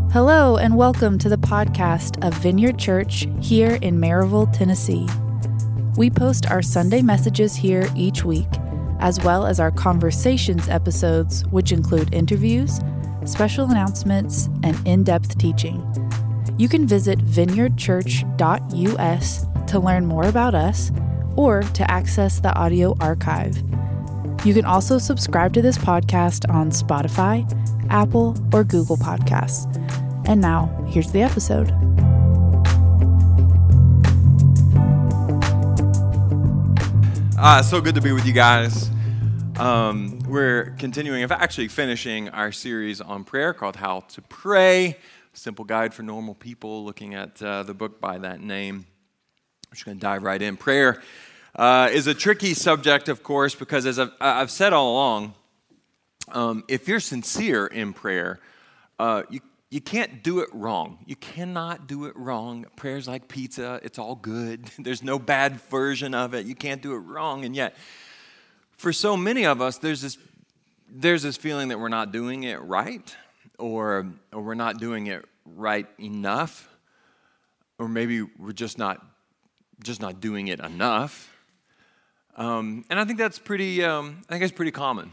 Hello and welcome to the podcast of Vineyard Church here in Maryville, Tennessee. We post our Sunday messages here each week, as well as our conversations episodes, which include interviews, special announcements, and in-depth teaching. You can visit vineyardchurch.us to learn more about us or to access the audio archive. You can also subscribe to this podcast on Spotify, Apple, or Google Podcasts. And now, here's the episode. So good to be with you guys. We're continuing, actually finishing our series on prayer called How to Pray, a simple guide for normal people, looking at the book by that name. I'm just going to dive right in. Prayer is a tricky subject, of course, because as I've said all along, if you're sincere in prayer, you can't do it wrong. You cannot do it wrong. Prayer's like pizza. It's all good. There's no bad version of it. You can't do it wrong. And yet, for so many of us, there's this feeling that we're not doing it right, or we're not doing it right enough, or maybe we're just not doing it enough. And I think that's pretty common.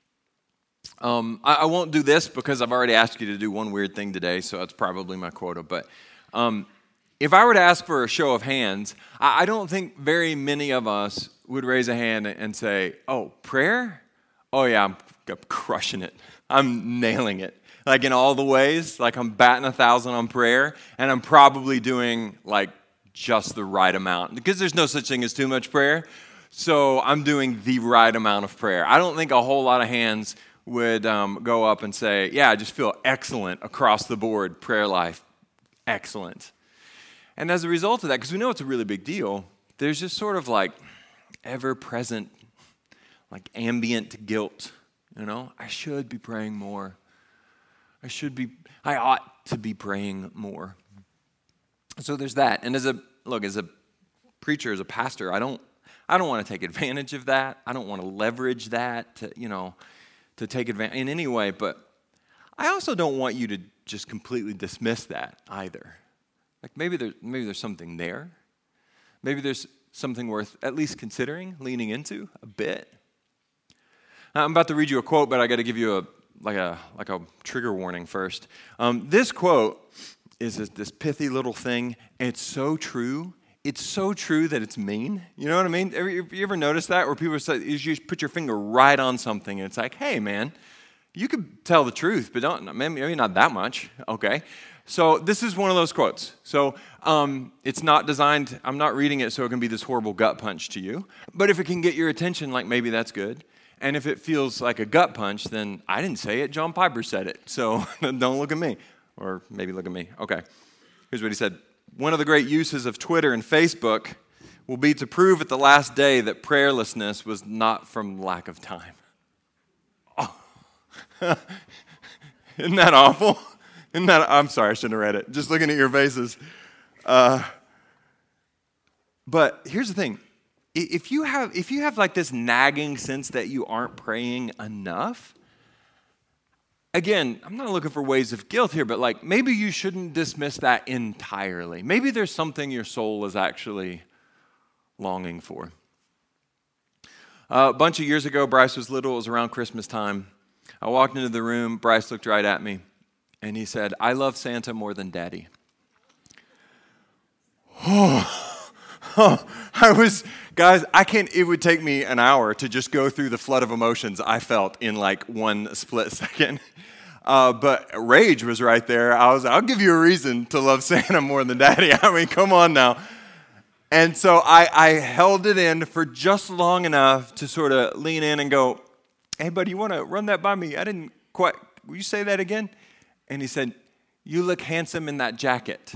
I won't do this because I've already asked you to do one weird thing today, so that's probably my quota. But if I were to ask for a show of hands, I don't think very many of us would raise a hand and say, "Oh, prayer? Oh yeah, I'm crushing it. I'm nailing it. Like in all the ways, like I'm batting 1,000 on prayer, and I'm probably doing like just the right amount because there's no such thing as too much prayer. So I'm doing the right amount of prayer." I don't think a whole lot of hands would go up and say, "Yeah, I just feel excellent across the board, prayer life, excellent." And as a result of that, because we know it's a really big deal, there's just sort of like ever-present, like ambient guilt. You know, I should be praying more. I ought to be praying more. So there's that. And as a preacher, as a pastor, I don't want to take advantage of that. I don't want to leverage that to take advantage in any way, but I also don't want you to just completely dismiss that either. Like maybe there's something there. Maybe there's something worth at least considering, leaning into a bit. I'm about to read you a quote, but I got to give you a trigger warning first. This quote is this pithy little thing, and it's so true. It's so true that it's mean. You know what I mean? You ever notice that? Where people say, you just put your finger right on something, and it's like, hey, man, you could tell the truth, but maybe not that much. Okay. So this is one of those quotes. So it's not designed, I'm not reading it so it can be this horrible gut punch to you. But if it can get your attention, like maybe that's good. And if it feels like a gut punch, then I didn't say it. John Piper said it. So don't look at me. Or maybe look at me. Okay. Here's what he said. "One of the great uses of Twitter and Facebook will be to prove at the last day that prayerlessness was not from lack of time." Oh. Isn't that awful? I'm sorry, I shouldn't have read it. Just looking at your faces. But here's the thing. If you have like this nagging sense that you aren't praying enough, again, I'm not looking for ways of guilt here, but like maybe you shouldn't dismiss that entirely. Maybe there's something your soul is actually longing for. A bunch of years ago, Bryce was little. It was around Christmas time. I walked into the room. Bryce looked right at me, and he said, "I love Santa more than Daddy." It would take me an hour to just go through the flood of emotions I felt in like one split second. But rage was right there. I'll give you a reason to love Santa more than Daddy. I mean, come on now. And so I held it in for just long enough to sort of lean in and go, "Hey, buddy, you want to run that by me? I didn't quite, will you say that again?" And he said, "You look handsome in that jacket."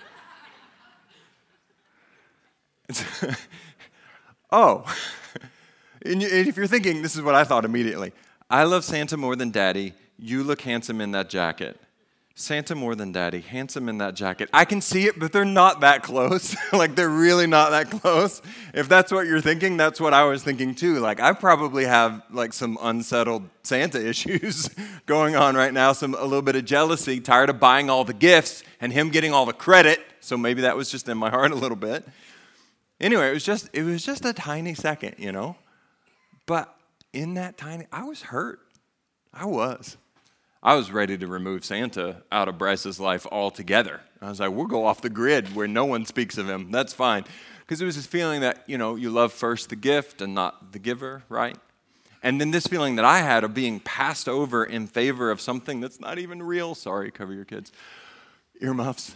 Oh, and if you're thinking, this is what I thought immediately. I love Santa more than Daddy. You look handsome in that jacket. Santa more than Daddy, handsome in that jacket. I can see it, but they're not that close. Like, they're really not that close. If that's what you're thinking, that's what I was thinking too. Like, I probably have like some unsettled Santa issues going on right now, a little bit of jealousy, tired of buying all the gifts and him getting all the credit. So maybe that was just in my heart a little bit. Anyway, it was just a tiny second, you know. But in that I was hurt. I was ready to remove Santa out of Bryce's life altogether. I was like, we'll go off the grid where no one speaks of him. That's fine. Because it was this feeling that, you know, you love first the gift and not the giver, right? And then this feeling that I had of being passed over in favor of something that's not even real. Sorry, cover your kids' earmuffs.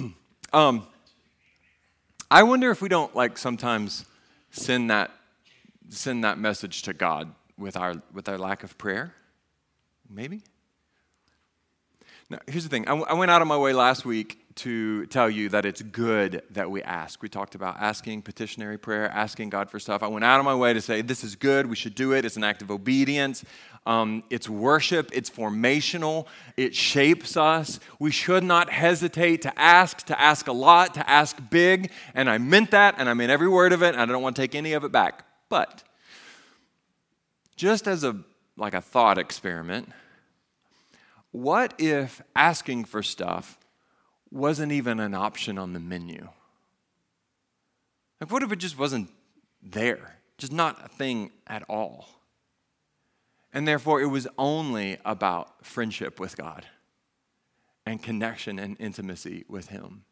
I wonder if we don't, like, sometimes send that message to God with our lack of prayer. Maybe. Now, here's the thing. I went out of my way last week to tell you that it's good that we ask. We talked about asking, petitionary prayer, asking God for stuff. I went out of my way to say this is good, we should do it. It's an act of obedience. It's worship. It's formational. It shapes us. We should not hesitate to ask a lot, to ask big. And I meant that, and I meant every word of it, and I don't want to take any of it back. But just as a thought experiment, what if asking for stuff wasn't even an option on the menu? Like, what if it just wasn't there? Just not a thing at all. And therefore, it was only about friendship with God and connection and intimacy with Him.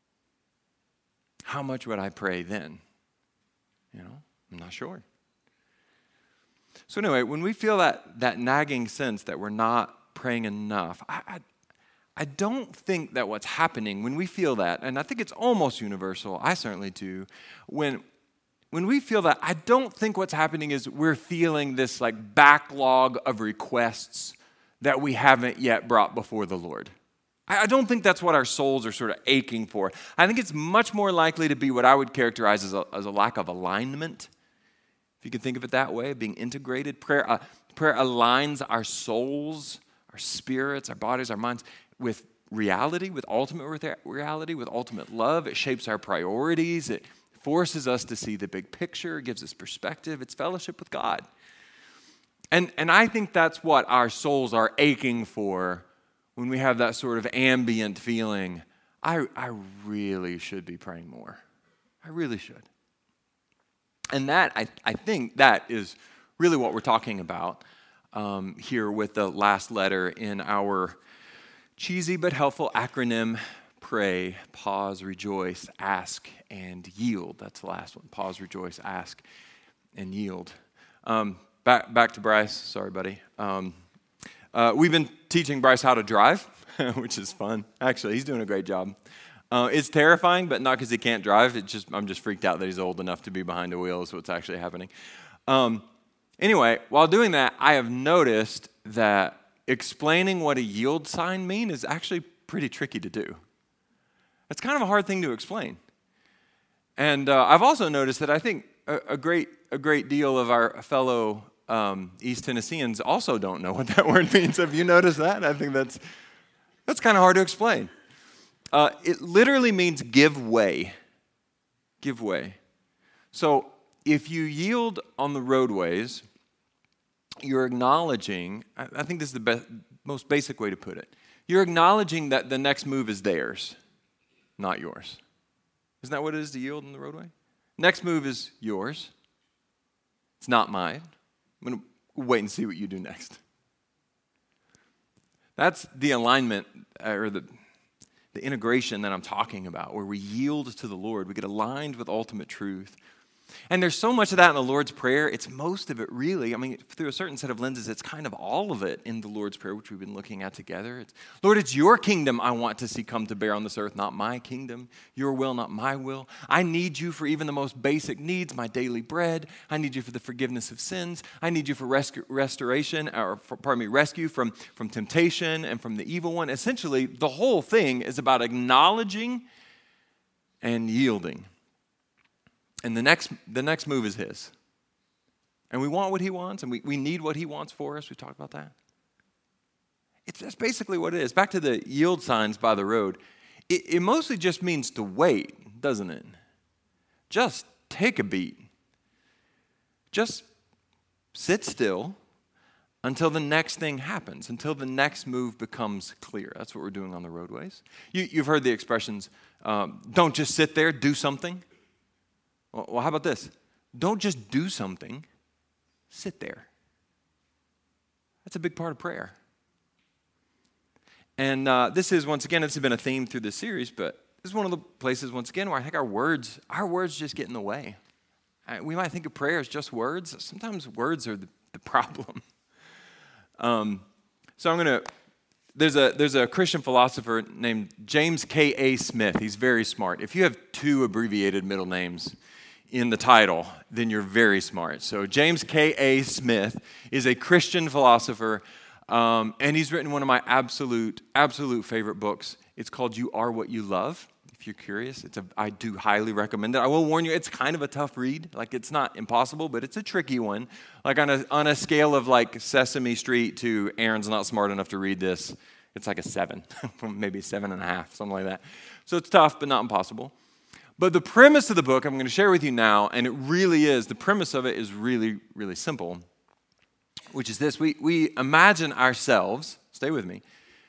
How much would I pray then? You know, I'm not sure. So anyway, when we feel that nagging sense that we're not praying enough, I don't think that what's happening when we feel that, and I think it's almost universal, I certainly do, when we feel that, I don't think what's happening is we're feeling this like backlog of requests that we haven't yet brought before the Lord. I don't think that's what our souls are sort of aching for. I think it's much more likely to be what I would characterize as a lack of alignment, if you can think of it that way, being integrated. Prayer aligns our souls, our spirits, our bodies, our minds with reality, with ultimate reality, with ultimate love. It shapes our priorities. It forces us to see the big picture. It gives us perspective. It's fellowship with God. And I think that's what our souls are aching for when we have that sort of ambient feeling. I really should be praying more. I really should. And that, I think that is really what we're talking about here with the last letter in our cheesy but helpful acronym: pray, pause, rejoice, ask, and yield. That's the last one. Pause, rejoice, ask, and yield. Back to Bryce. Sorry, buddy. We've been teaching Bryce how to drive, which is fun. Actually, he's doing a great job. It's terrifying, but not because he can't drive. I'm just freaked out that he's old enough to be behind the wheel is what's actually happening. Anyway, while doing that, I have noticed that explaining what a yield sign means is actually pretty tricky to do. It's kind of a hard thing to explain. And I've also noticed that I think a great deal of our fellow East Tennesseans also don't know what that word means. Have you noticed that? I think that's kind of hard to explain. It literally means give way. Give way. So if you yield on the roadways, you're acknowledging, I think this is the most basic way to put it, you're acknowledging that the next move is theirs, not yours. Isn't that what it is to yield on the roadway? Next move is yours. It's not mine. I'm going to wait and see what you do next. That's the alignment, or the integration that I'm talking about, where we yield to the Lord. We get aligned with ultimate truth. And there's so much of that in the Lord's Prayer. It's most of it, really. I mean, through a certain set of lenses, it's kind of all of it in the Lord's Prayer, which we've been looking at together. Lord, it's your kingdom I want to see come to bear on this earth, not my kingdom. Your will, not my will. I need you for even the most basic needs, my daily bread. I need you for the forgiveness of sins. I need you for rescue from temptation and from the evil one. Essentially, the whole thing is about acknowledging and yielding. And the next move is his. And we want what he wants, and we need what he wants for us. We talked about that. That's basically what it is. Back to the yield signs by the road. It mostly just means to wait, doesn't it? Just take a beat. Just sit still until the next thing happens, until the next move becomes clear. That's what we're doing on the roadways. You've heard the expressions, don't just sit there, do something. Well, how about this? Don't just do something, sit there. That's a big part of prayer. And this has been a theme through this series, but this is one of the places, once again, where I think our words just get in the way. We might think of prayer as just words. Sometimes words are the problem. There's a Christian philosopher named James K.A. Smith. He's very smart. If you have 2 abbreviated middle names in the title, then you're very smart. So James K.A. Smith is a Christian philosopher, and he's written one of my absolute favorite books. It's called You Are What You Love. If you're curious, I do highly recommend it. I will warn you, it's kind of a tough read. Like, it's not impossible, but it's a tricky one. Like, on a scale of like Sesame Street to Aaron's not smart enough to read this, it's like a 7, maybe 7.5, something like that. So it's tough, but not impossible. But the premise of the book I'm going to share with you now, and the premise of it is really, really simple, which is this. We imagine ourselves, stay with me,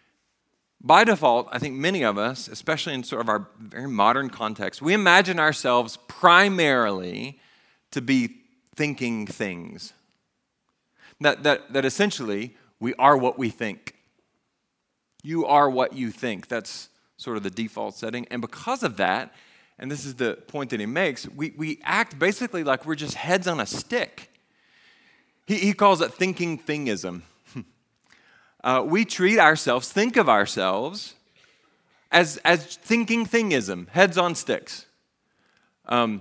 by default, I think many of us, especially in sort of our very modern context, we imagine ourselves primarily to be thinking things. That essentially, we are what we think. You are what you think. That's sort of the default setting. And because of that, and this is the point that he makes, we act basically like we're just heads on a stick. He calls it thinking thingism. We think of ourselves as thinking thingism, heads on sticks. John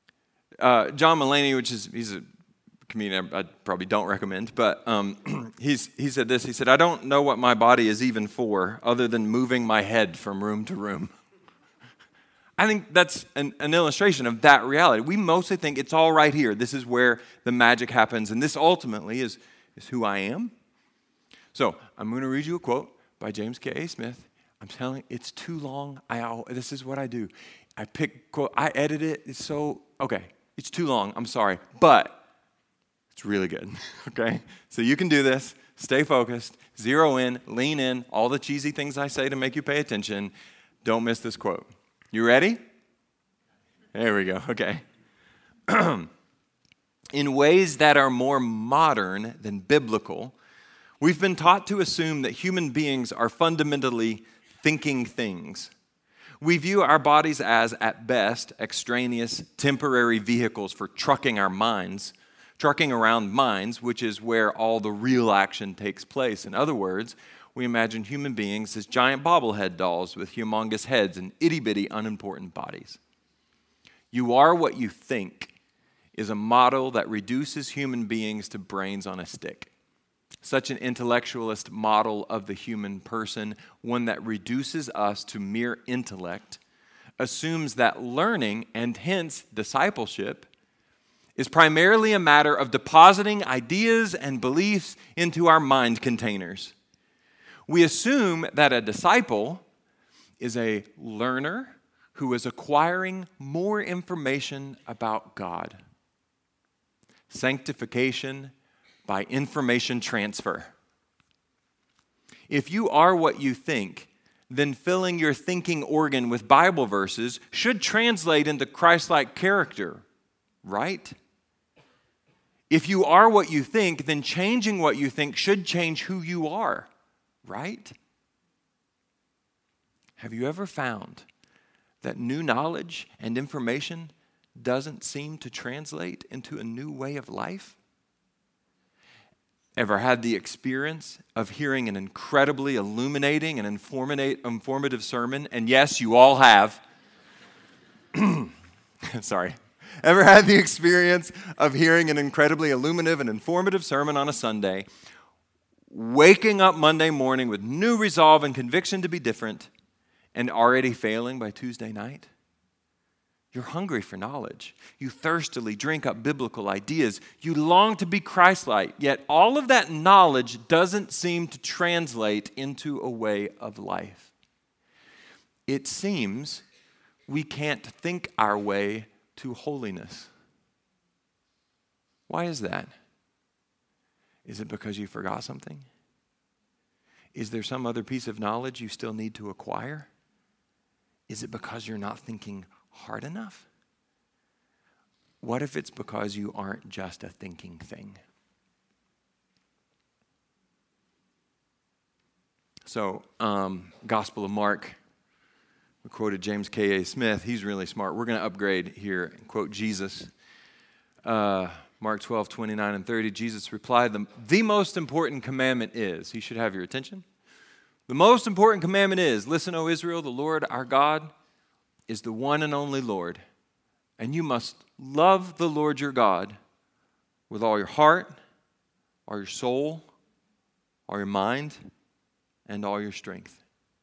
Mulaney, he's a comedian I probably don't recommend, but he said this. He said, "I don't know what my body is even for other than moving my head from room to room." I think that's an illustration of that reality. We mostly think it's all right here. This is where the magic happens, and this ultimately is who I am. So I'm going to read you a quote by James K.A. Smith. I'm telling you, it's too long. This is what I do. I pick quote. I edit it. It's too long. I'm sorry, but it's really good. Okay, so you can do this. Stay focused. Zero in. Lean in. All the cheesy things I say to make you pay attention. Don't miss this quote. You ready? There we go. Okay. In ways that are more modern than biblical, we've been taught to assume that human beings are fundamentally thinking things. We view our bodies as, at best, extraneous, temporary vehicles for trucking around minds, which is where all the real action takes place. In other words, we imagine human beings as giant bobblehead dolls with humongous heads and itty-bitty, unimportant bodies. You are what you think is a model that reduces human beings to brains on a stick. Such an intellectualist model of the human person, one that reduces us to mere intellect, assumes that learning, and hence discipleship, is primarily a matter of depositing ideas and beliefs into our mind containers. We assume that a disciple is a learner who is acquiring more information about God. Sanctification by information transfer. If you are what you think, then filling your thinking organ with Bible verses should translate into Christ-like character, right? If you are what you think, then changing what you think should change who you are, right? Have you ever found that new knowledge and information doesn't seem to translate into a new way of life? Ever had the experience of hearing an incredibly illuminating and informative sermon? And yes, you all have. Sorry. Ever had the experience of hearing an incredibly illuminative and informative sermon on a Sunday, waking up Monday morning with new resolve and conviction to be different, and already failing by Tuesday night? You're hungry for knowledge. You thirstily drink up biblical ideas. You long to be Christ-like, yet all of that knowledge doesn't seem to translate into a way of life. It seems we can't think our way to holiness. Why is that? Is it because you forgot something? Is there some other piece of knowledge you still need to acquire? Is it because you're not thinking hard enough? What if it's because you aren't just a thinking thing? So, Gospel of Mark, we quoted James K.A. Smith. He's really smart. We're going to upgrade here and quote Jesus. Mark 12, 29 and 30, Jesus replied, the most important commandment is, he should have your attention. The most important commandment is, listen, O Israel, the Lord our God is the one and only Lord. And you must love the Lord your God with all your heart, all your soul, all your mind, and all your strength.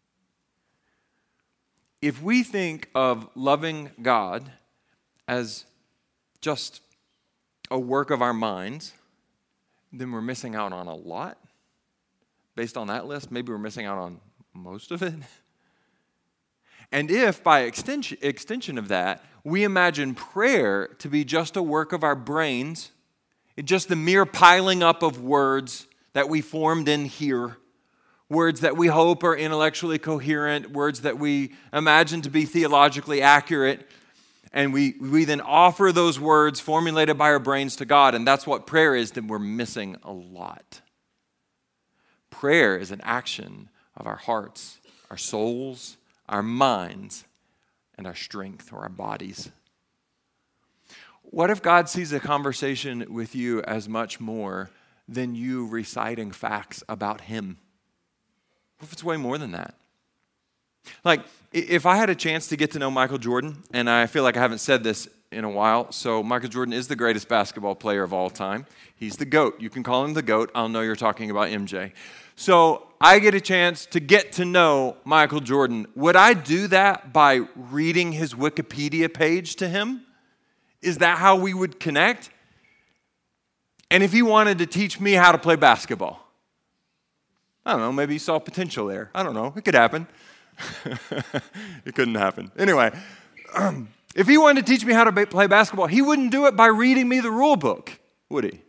If we think of loving God as just a work of our minds, then we're missing out on a lot. Based on that list, maybe we're missing out on most of it. And if, by extension of that, we imagine prayer to be just a work of our brains, it's just the mere piling up of words that we formed in here, words that we hope are intellectually coherent, words that we imagine to be theologically accurate, and we then offer those words formulated by our brains to God, and that's what prayer is, then we're missing a lot. Prayer is an action of our hearts, our souls, our minds, and our strength or our bodies. What if God sees a conversation with you as much more than you reciting facts about Him? What if it's way more than that? Like, if I had a chance to get to know Michael Jordan, and I feel like I haven't said this in a while, so Michael Jordan is the greatest basketball player of all time. He's the GOAT. You can call him the GOAT. I'll know you're talking about MJ. So I get a chance to get to know Michael Jordan. Would I do that by reading his Wikipedia page to him? Is that how we would connect? And if he wanted to teach me how to play basketball, I don't know, maybe he saw potential there. I don't know. It could happen. It couldn't happen. Anyway, if he wanted to teach me how to play basketball, he wouldn't do it by reading me the rule book, would he?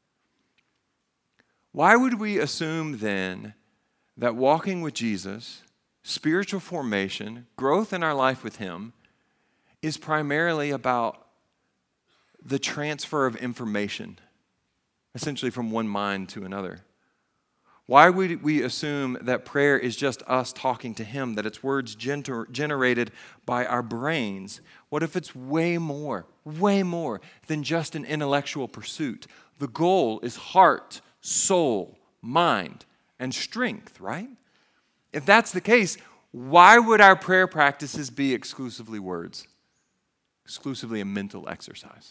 Why would we assume then that walking with Jesus, spiritual formation, growth in our life with Him, is primarily about the transfer of information, essentially from one mind to another? Why would we assume that prayer is just us talking to Him, that it's words generated by our brains? What if it's way more than just an intellectual pursuit? The goal is heart, soul, mind, and strength, right? If that's the case, why would our prayer practices be exclusively words? Exclusively a mental exercise?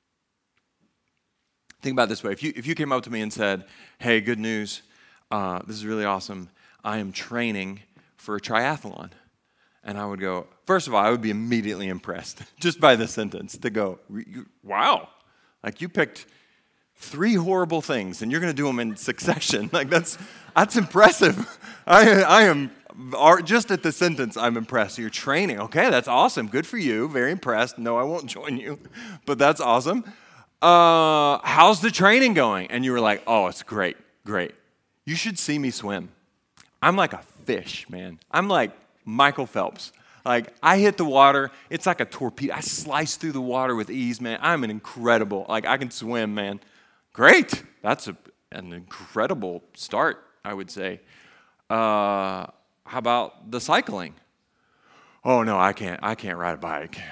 Think about it this way. If you came up to me and said, hey, good news, this is really awesome. I am training for a triathlon. And I would go, first of all, I would be immediately impressed just by the sentence to go, wow, like you picked 3 horrible things and you're going to do them in succession. Like that's impressive. I am, just at the sentence, I'm impressed. You're training. Okay, that's awesome. Good for you. Very impressed. No, I won't join you, but that's awesome. How's the training going? And you were like, oh, it's great. You should see me swim. I'm like a fish, man. I'm like Michael Phelps. Like, I hit the water. It's like a torpedo. I slice through the water with ease, man. I'm an incredible, like, I can swim, man. Great. That's an incredible start, I would say. How about the cycling? Oh, no, I can't ride a bike.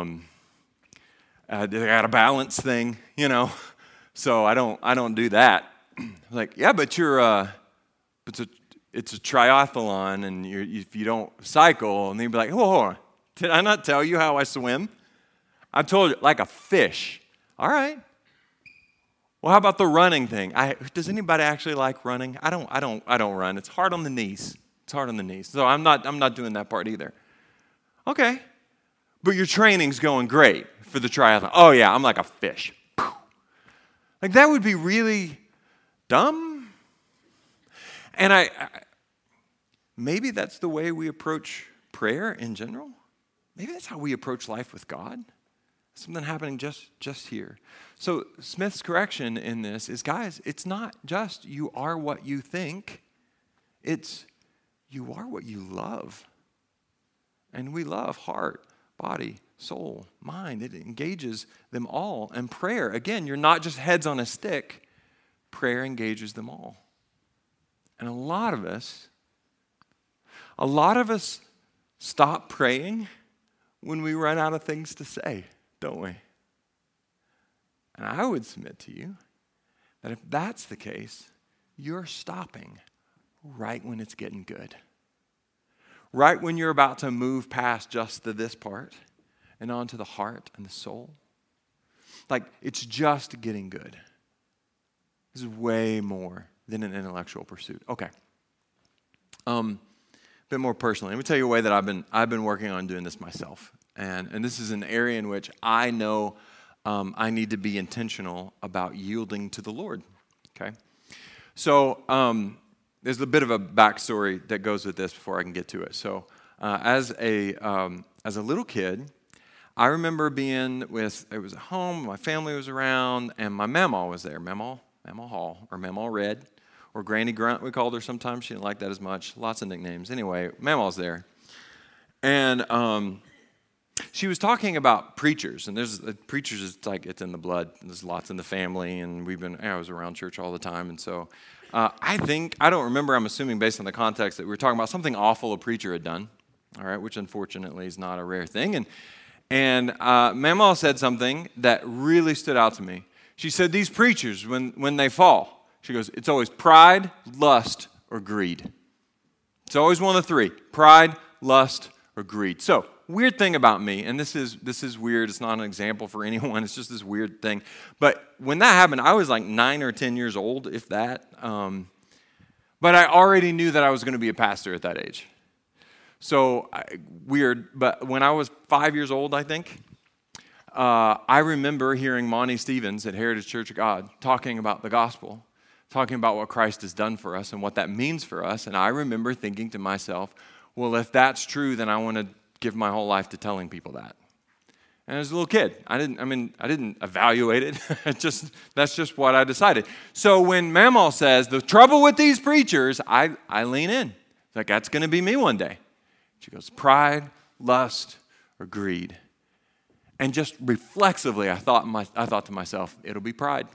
I got a balance thing, so I don't do that. Like, yeah, but it's a triathlon, and if you don't cycle, and they'd be like, oh, did I not tell you how I swim? I told you, like a fish. All right. Well, how about the running thing? Does anybody actually like running? I don't run. It's hard on the knees. So I'm not doing that part either. Okay. but your training's going great for the triathlon. Oh yeah, I'm like a fish. Like that would be really dumb. And maybe that's the way we approach prayer in general. Maybe that's how we approach life with God. Something happening just here. So Smith's correction in this is, guys, it's not just you are what you think. It's you are what you love. And we love heart, body, soul, mind. It engages them all. And prayer, again, you're not just heads on a stick. Prayer engages them all. And a lot of us stop praying when we run out of things to say, don't we? And I would submit to you that if that's the case, you're stopping right when it's getting good. Right when you're about to move past just this part and onto the heart and the soul. Like, it's just getting good. This is way more than an intellectual pursuit. Okay. A bit more personally. Let me tell you a way that I've been working on doing this myself. And this is an area in which I know I need to be intentional about yielding to the Lord. Okay? So there's a bit of a backstory that goes with this before I can get to it. So as a little kid, I remember it was at home, my family was around, and my Mamaw was there. Mamaw Hall, or Mamaw Red, or Granny Grunt, we called her sometimes. She didn't like that as much. Lots of nicknames. Anyway, Mamaw's there. And she was talking about preachers, and there's preachers. It's in the blood. There's lots in the family, and I was around church all the time, and so I don't remember. I'm assuming based on the context that we were talking about something awful a preacher had done, all right, which unfortunately is not a rare thing. And Mamaw said something that really stood out to me. She said, "These preachers, when they fall," she goes, "it's always pride, lust, or greed. It's always one of the three: pride, lust, or greed." So, weird thing about me, and this is weird. It's not an example for anyone. It's just this weird thing. But when that happened, I was like 9 or 10 years old, if that. But I already knew that I was going to be a pastor at that age. So weird. But when I was 5 years old, I think, I remember hearing Monty Stevens at Heritage Church of God talking about the gospel, talking about what Christ has done for us and what that means for us. And I remember thinking to myself, well, if that's true, then I want to give my whole life to telling people that. And as a little kid, I didn't evaluate it. That's just what I decided. So when Mamaw says, the trouble with these preachers, I lean in. It's like, that's going to be me one day. She goes, pride, lust, or greed. And just reflexively, I thought to myself, it'll be pride.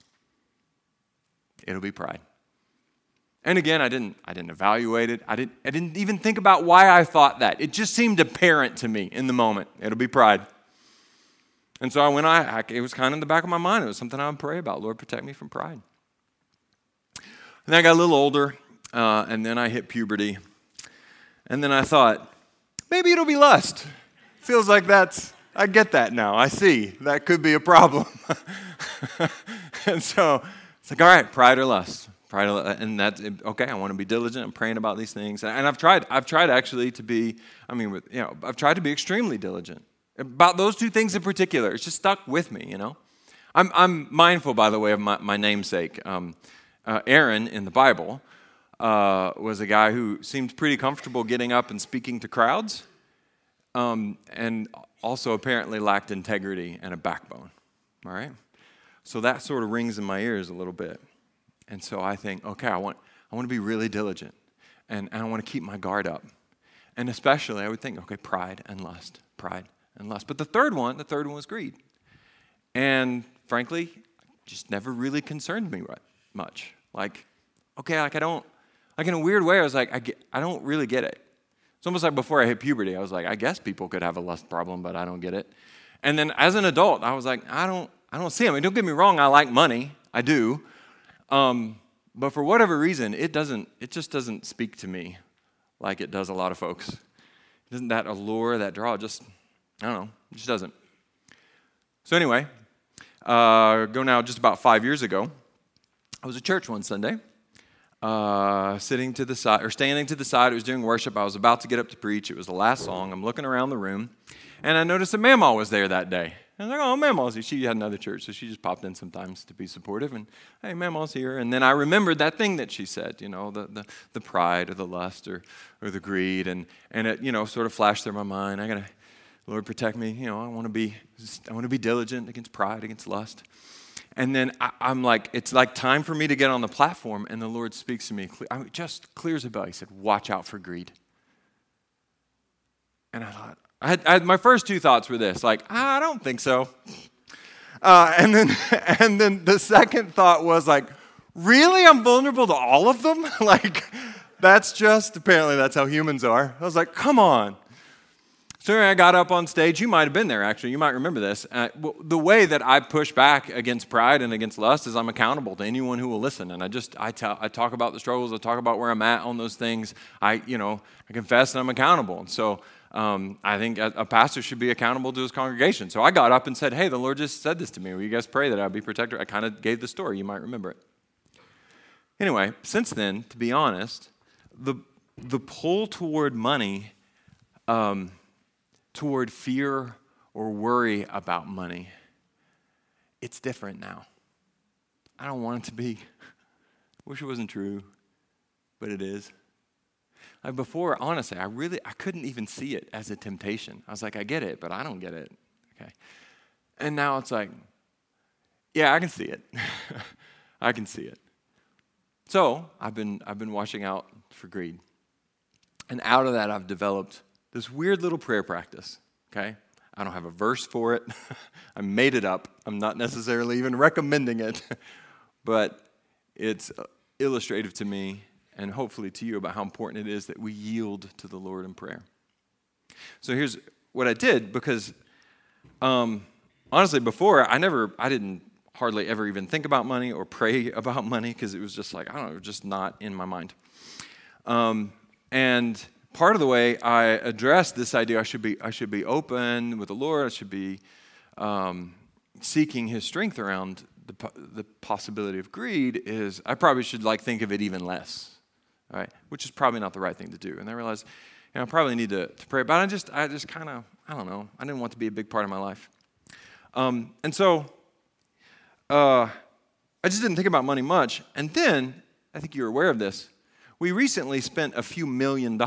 It'll be pride. And again, I didn't evaluate it. I didn't even think about why I thought that. It just seemed apparent to me in the moment. It'll be pride. And so it was kind of in the back of my mind. It was something I would pray about. Lord, protect me from pride. And then I got a little older, and then I hit puberty. And then I thought, maybe it'll be lust. Feels like I get that now. I see. That could be a problem. And so it's like, all right, pride or lust. And that's okay. I want to be diligent. I'm praying about these things, and I've tried actually to be. I've tried to be extremely diligent about those two things in particular. It's just stuck with me, I'm mindful, by the way, of my namesake. Aaron in the Bible was a guy who seemed pretty comfortable getting up and speaking to crowds, and also apparently lacked integrity and a backbone. All right, so that sort of rings in my ears a little bit. And so I think, okay, I want to be really diligent, and I want to keep my guard up. And especially, I would think, okay, pride and lust. But the third one was greed. And frankly, just never really concerned me much. Like, okay, in a weird way, I was like, I don't really get it. It's almost like before I hit puberty, I was like, I guess people could have a lust problem, but I don't get it. And then as an adult, I was like, I don't see it. I mean, don't get me wrong, I like money. I do. But for whatever reason, it just doesn't speak to me like it does a lot of folks. Isn't that allure, that draw? I don't know, it just doesn't. So anyway, go now just about 5 years ago, I was at church one Sunday, standing to the side. It was during worship. I was about to get up to preach. It was the last song. I'm looking around the room, And I noticed that Mamaw was there that day. And I was like, oh, Mamaw's here. She had another church, so she just popped in sometimes to be supportive. And, hey, Mamaw's here. And then I remembered that thing that she said, the pride or the lust or the greed. And it, sort of flashed through my mind. Lord, protect me. I want to be diligent against pride, against lust. And then I'm like, it's like time for me to get on the platform. And the Lord speaks to me, just clears a bell. He said, watch out for greed. And I thought, I had my first two thoughts were this, like, I don't think so. And then the second thought was like, really? I'm vulnerable to all of them? Like, apparently that's how humans are. I was like, come on. So I got up on stage. You might have been there, actually. You might remember this. The way that I push back against pride and against lust is I'm accountable to anyone who will listen. And I talk about the struggles. I talk about where I'm at on those things. I confess that I'm accountable. And so I think a pastor should be accountable to his congregation. So I got up and said, hey, the Lord just said this to me. Will you guys pray that I'll be protected? I kind of gave the story. You might remember it. Anyway, since then, to be honest, the pull toward money, toward fear or worry about money, it's different now. I don't want it to be. Wish it wasn't true, but it is. Like before, honestly, I couldn't even see it as a temptation. I was like, I get it, but I don't get it. Okay. And now it's like, yeah, I can see it. I can see it. So I've been watching out for greed. And out of that, I've developed this weird little prayer practice, okay? I don't have a verse for it. I made it up. I'm not necessarily even recommending it, but it's illustrative to me and hopefully to you about how important it is that we yield to the Lord in prayer. So here's what I did, because honestly, before, I didn't hardly ever even think about money or pray about money, because it was just like, I don't know, just not in my mind. And part of the way I addressed this idea, I should be open with the Lord. I should be seeking His strength around the possibility of greed. Is I probably should think of it even less, right? Which is probably not the right thing to do. And I realized, I probably need to pray. But I just kind of, I don't know. I didn't want it to be a big part of my life, and so I just didn't think about money much. And then I think you're aware of this. We recently spent a few $1 million.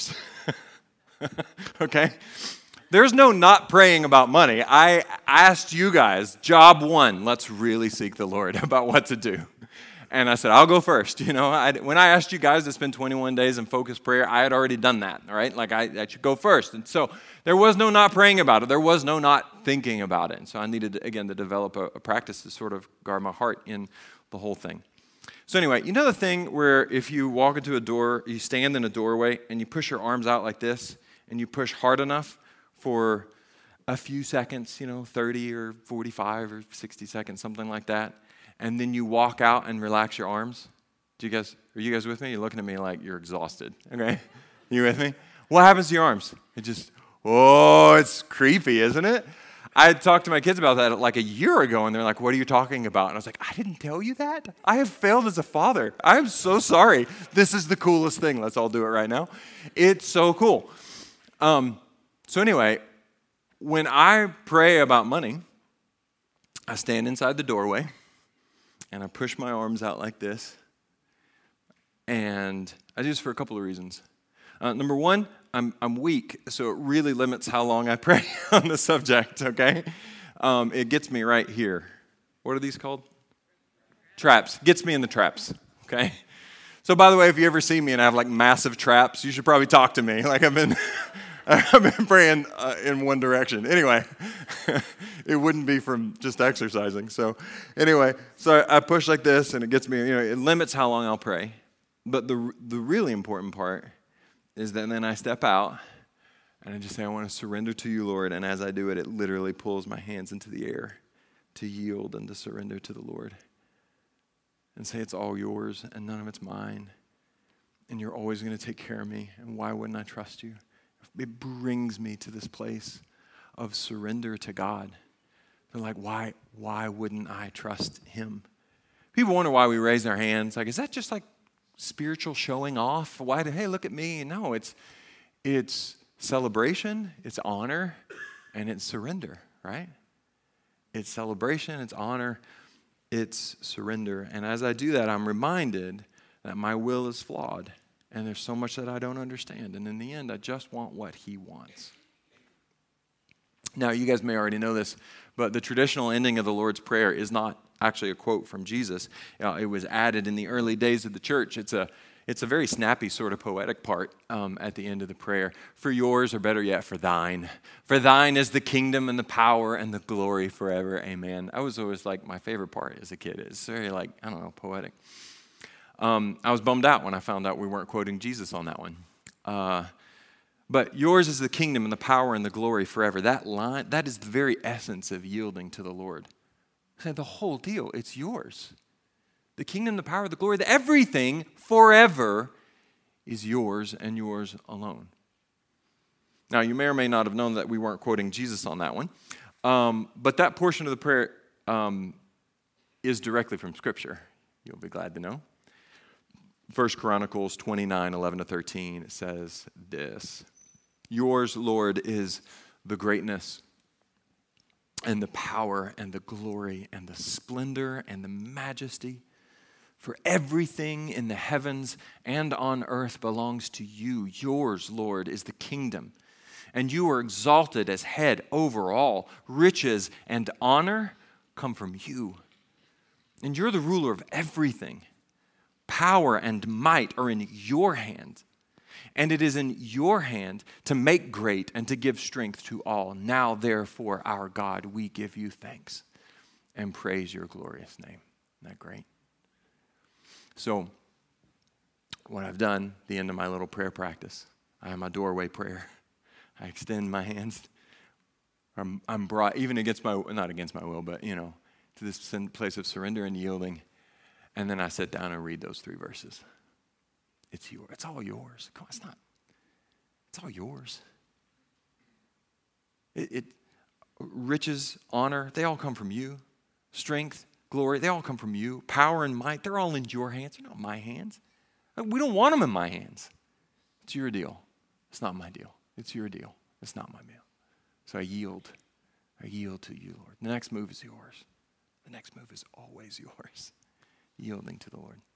Okay? There's no not praying about money. I asked you guys, job one, let's really seek the Lord about what to do. And I said, I'll go first. When I asked you guys to spend 21 days in focused prayer, I had already done that, all right? I should go first. And so there was no not praying about it. There was no not thinking about it. And so I needed, again, to develop a practice to sort of guard my heart in the whole thing. So anyway, the thing where if you walk into a door, you stand in a doorway and you push your arms out like this and you push hard enough for a few seconds, 30 or 45 or 60 seconds, something like that. And then you walk out and relax your arms. Are you guys with me? You're looking at me like you're exhausted. Okay? You with me? What happens to your arms? It's creepy, isn't it? I had talked to my kids about that like a year ago, and they're like, what are you talking about? And I was like, I didn't tell you that? I have failed as a father. I am so sorry. This is the coolest thing. Let's all do it right now. It's so cool. So anyway, when I pray about money, I stand inside the doorway, and I push my arms out like this, and I do this for a couple of reasons. Number one, I'm weak, so it really limits how long I pray on the subject, okay? It gets me right here. What are these called? Traps. Gets me in the traps, okay? So by the way, if you ever see me and I have massive traps, you should probably talk to me. I've been praying in one direction. Anyway, it wouldn't be from just exercising. So anyway, I push like this, and it gets me, it limits how long I'll pray. But the really important part is that then I step out, and I just say, I want to surrender to you, Lord. And as I do it, it literally pulls my hands into the air to yield and to surrender to the Lord. And say it's all yours and none of it's mine. And you're always going to take care of me. And why wouldn't I trust you? It brings me to this place of surrender to God. They're like, why wouldn't I trust Him? People wonder why we raise our hands. Is that just spiritual showing off? Hey, look at me. No, it's celebration, it's honor, and it's surrender, right? It's celebration, it's honor, it's surrender. And as I do that, I'm reminded that my will is flawed, and there's so much that I don't understand. And in the end, I just want what he wants. Now, you guys may already know this, but the traditional ending of the Lord's Prayer is not actually a quote from Jesus. It was added in the early days of the church. It's a very snappy sort of poetic part at the end of the prayer. For yours, or better yet, for thine. For thine is the kingdom and the power and the glory forever. Amen. That was always like my favorite part as a kid. It's very poetic. I was bummed out when I found out we weren't quoting Jesus on that one. But yours is the kingdom and the power and the glory forever. That line, that is the very essence of yielding to the Lord. The whole deal, it's yours. The kingdom, the power, the glory, everything forever is yours and yours alone. Now, you may or may not have known that we weren't quoting Jesus on that one. But that portion of the prayer is directly from Scripture. You'll be glad to know. 1 Chronicles 29, 11-13, it says this. Yours, Lord, is the greatness and the power and the glory and the splendor and the majesty. For everything in the heavens and on earth belongs to you. Yours, Lord, is the kingdom. And you are exalted as head over all. Riches and honor come from you. And you're the ruler of everything. Power and might are in your hand. And it is in your hand to make great and to give strength to all. Now, therefore, our God, we give you thanks and praise your glorious name. Isn't that great? So, what I've done, the end of my little prayer practice, I have my doorway prayer. I extend my hands. I'm brought, even not against my will, but, to this place of surrender and yielding. And then I sit down and read those 3 verses. It's yours. It's all yours. Come on, it's all yours. Riches, honor, they all come from you. Strength, glory, they all come from you. Power and might, they're all in your hands. They're not my hands. We don't want them in my hands. It's your deal. It's not my deal. It's your deal. It's not my deal. So I yield. I yield to you, Lord. The next move is yours. The next move is always yours. Yielding to the Lord.